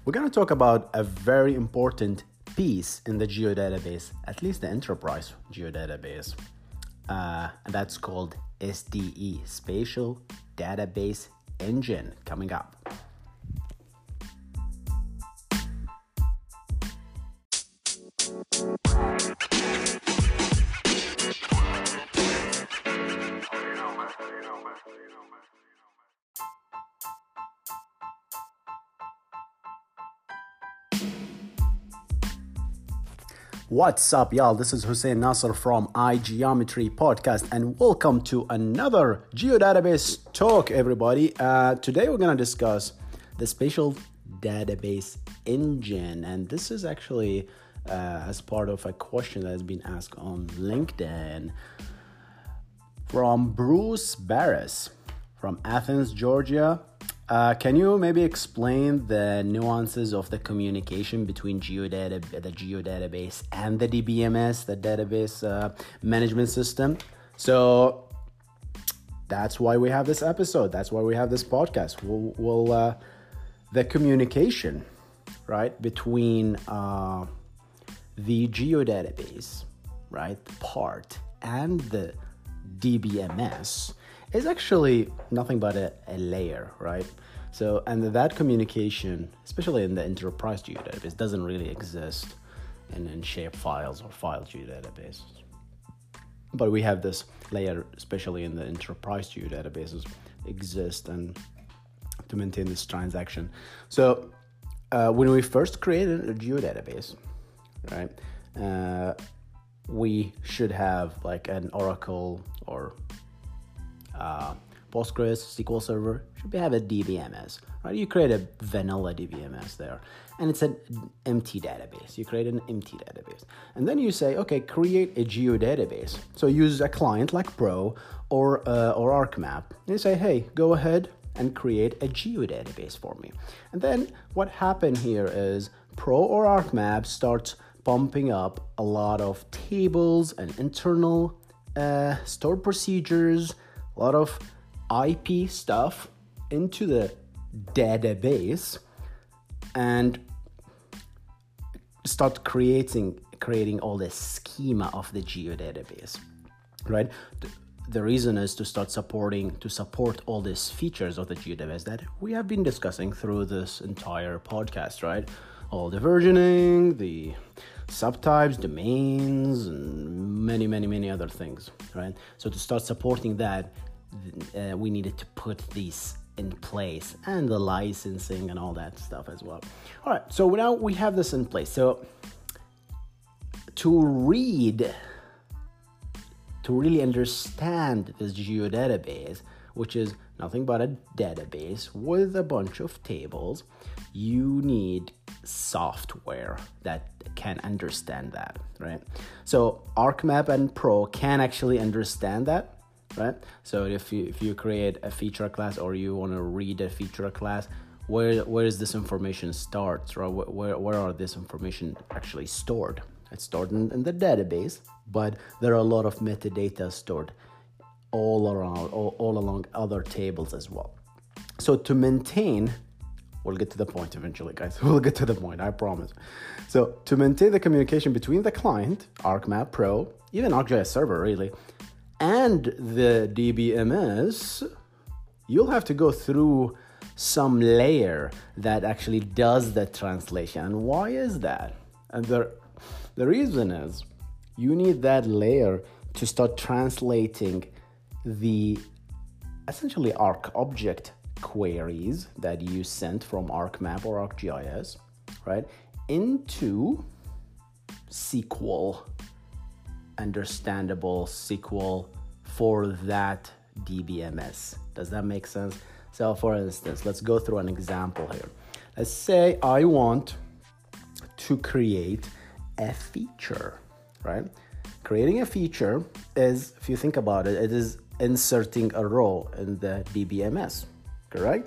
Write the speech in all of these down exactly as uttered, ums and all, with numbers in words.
we're going to talk about a very important piece in the geodatabase, at least the enterprise geodatabase, uh, and that's called S D E, Spatial Database Engine, coming up. What's up, y'all? This is Hussein Nasser from iGeometry Podcast, and welcome to another Geodatabase Talk, everybody. Uh, today we're going to discuss the Spatial Database Engine, and this is actually uh, as part of a question that has been asked on LinkedIn from Bruce Barris from Athens, Georgia. Uh, can you maybe explain the nuances of the communication between geodata, the geodatabase and the D B M S, the database uh, management system? So that's why we have this episode. That's why we have this podcast. We'll, we'll uh, the communication, right, between uh, the geodatabase, right, part and the D B M S is actually nothing but a, a layer, right? So, and that communication, especially in the enterprise geodatabase, doesn't really exist in, in shape files or file geodatabases. But we have this layer, especially in the enterprise geodatabases, exist and to maintain this transaction. So, uh, when we first created a geodatabase, right, uh, we should have like an Oracle or Uh, Postgres, S Q L Server, should have a D B M S, right? You create a vanilla D B M S there, and it's an empty database. You create an empty database, and then you say, okay, create a geodatabase. So use a client like Pro or uh, or ArcMap, and you say, hey, go ahead and create a geodatabase for me. And then what happened here is Pro or ArcMap starts pumping up a lot of tables and internal uh, stored procedures, a lot of I P stuff into the database, and start creating creating all the schema of the geodatabase, right? The, the reason is to start supporting to support all these features of the geodatabase that we have been discussing through this entire podcast, right? All the versioning, the subtypes, domains, and many, many, many other things, right? So to start supporting that, uh, we needed to put these in place, and the licensing and all that stuff as well. All right, so now we have this in place. So to read, to really understand this geodatabase, which is nothing but a database with a bunch of tables, you need software that can understand that, right? So ArcMap and Pro can actually understand that, right? So if you if you create a feature class or you want to read a feature class, where where is this information starts, right? Where where are this information actually stored? It's stored in, in the database, but there are a lot of metadata stored all around, all, all along other tables as well. So to maintain, we'll get to the point eventually, guys. We'll get to the point, I promise. So to maintain the communication between the client, ArcMap Pro, even ArcGIS Server really, and the D B M S, you'll have to go through some layer that actually does the translation. And why is that? And the, the reason is you need that layer to start translating the essentially Arc object queries that you sent from ArcMap or ArcGIS, right, into S Q L, understandable S Q L for that D B M S. Does that make sense? So for instance, let's go through an example here. Let's say I want to create a feature, right? Creating a feature is, if you think about it, it is inserting a row in the D B M S, correct?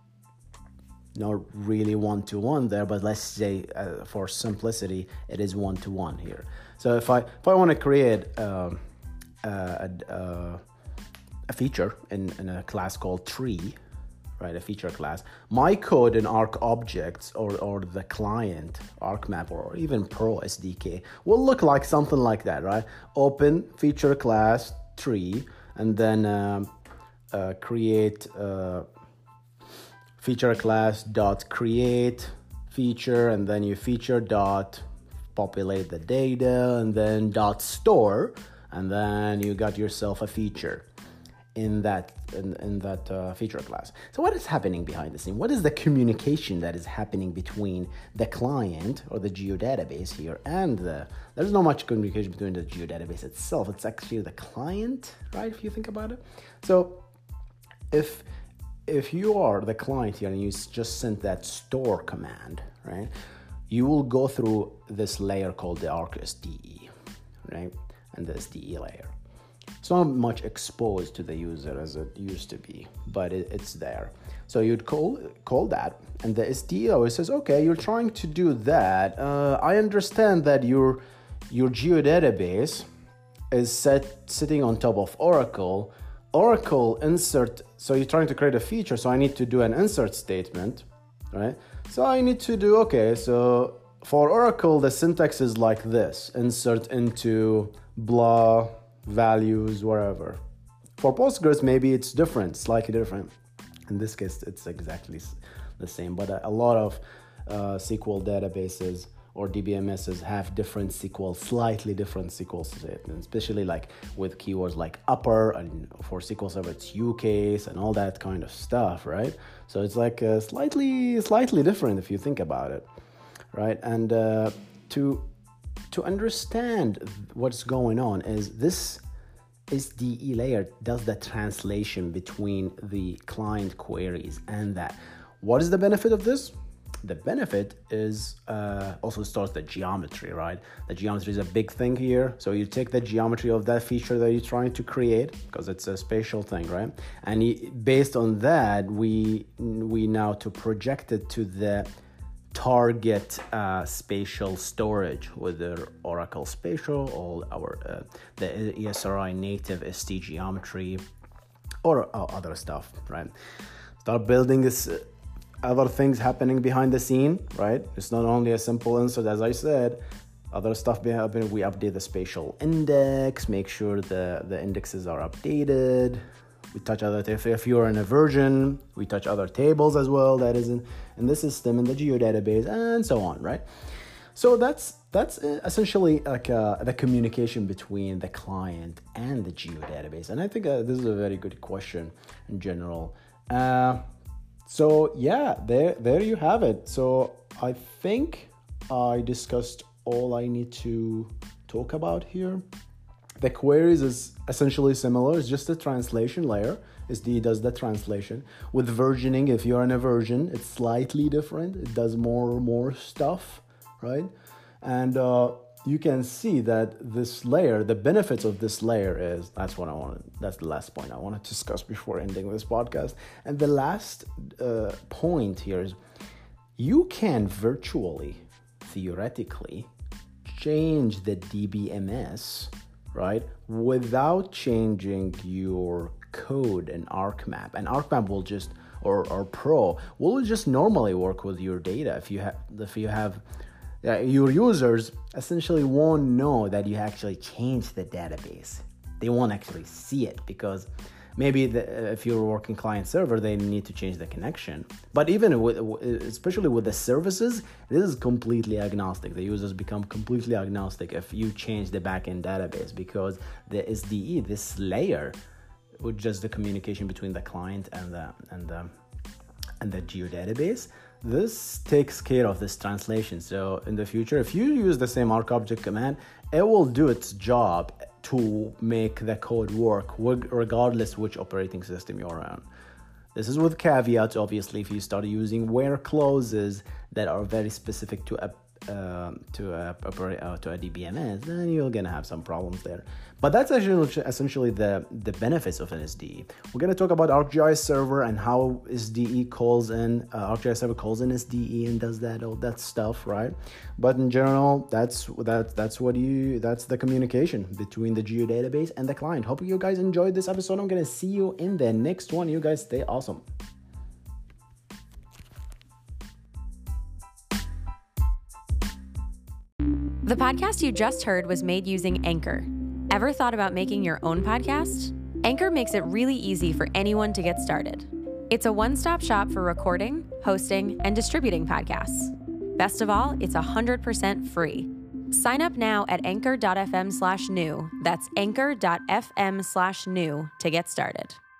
Not really one-to-one there, but let's say uh, for simplicity, it is one-to-one here. So if I if I want to create um, a, a, a feature in, in a class called tree, right? A feature class. My code in Arc Objects or, or the client ArcMap or even Pro S D K will look like something like that, right? Open feature class tree and then um, uh, create uh, feature class dot create feature, and then you feature dot populate the data, and then dot store, and then you got yourself a feature in that in, in that uh, feature class. So what is happening behind the scene? What is the communication that is happening between the client or the geodatabase here and the there's not much communication between the geodatabase itself. It's actually the client, right? If you think about it. So if if you are the client here and you just sent that store command, right, you will go through this layer called the Arc S D E, right? And the S D E layer. It's not much exposed to the user as it used to be, but it, it's there. So you'd call call that, and the S D E always says, okay, you're trying to do that. Uh, I understand that your your geodatabase is set sitting on top of Oracle. Oracle insert, so you're trying to create a feature, so I need to do an insert statement, right? So I need to do, okay, so for Oracle, the syntax is like this: insert into blah, values, wherever. For Postgres, maybe it's different, slightly different. In this case, it's exactly the same, but a, a lot of uh, S Q L databases or D B M Ss have different S Q L, slightly different S Q L statements, especially like with keywords like upper, and for S Q L Server, it's UCase and all that kind of stuff, right? So it's like uh, slightly, slightly different if you think about it, right? And uh, to to understand what's going on is this S D E layer does the translation between the client queries and that. What is the benefit of this? The benefit is uh, also starts the geometry, right? The geometry is a big thing here. So you take the geometry of that feature that you're trying to create, because it's a spatial thing, right? And you, based on that, we we now to project it to the target uh, spatial storage, whether Oracle Spatial or our uh, the E S R I native S T geometry or uh, other stuff, right? Start building this. Uh, other things happening behind the scene, right? It's not only a simple insert, as I said. Other stuff behind, we update the spatial index, make sure the, the indexes are updated. We touch other, if, if you're in a version, we touch other tables as well that is in, in the system, in the geodatabase, and so on, right? So that's that's essentially like uh, the communication between the client and the geodatabase. And I think uh, this is a very good question in general. Uh, So yeah, there there you have it. So I think I discussed all I need to talk about here. The queries is essentially similar. It's just a translation layer. S D E does the translation. With versioning, if you're in a version, it's slightly different. It does more more stuff, right? And uh, you can see that this layer, the benefits of this layer is, that's what I wanted, that's the last point I want to discuss before ending this podcast. And the last uh, point here is you can virtually, theoretically, change the D B M S, right, without changing your code in ArcMap. And ArcMap will just, or, or Pro, will just normally work with your data. If you have, if you have, Uh, your users essentially won't know that you actually changed the database. They won't actually see it because maybe the, if you're working client server, they need to change the connection. But even with, especially with the services, this is completely agnostic. The users become completely agnostic if you change the backend database, because the S D E, this layer, with just the communication between the client and the and the and the geodatabase, this takes care of this translation. So in the future, if you use the same Arc Object command, it will do its job to make the code work regardless which operating system you're on. This is with caveats, obviously. If you start using where clauses that are very specific to a uh, to a uh, to a D B M S, then you're gonna have some problems there. But that's actually essentially the the benefits of an S D E. We're gonna talk about ArcGIS Server and how S D E calls in uh, ArcGIS Server calls in S D E and does that all that stuff, right? But in general, that's that that's what you that's the communication between the geodatabase and the client. Hope you guys enjoyed this episode. I'm gonna see you in the next one. You guys stay awesome. The podcast you just heard was made using Anchor. Ever thought about making your own podcast? Anchor makes it really easy for anyone to get started. It's a one-stop shop for recording, hosting, and distributing podcasts. Best of all, it's one hundred percent free. Sign up now at anchor.fm slash new. That's anchor.fm slash new to get started.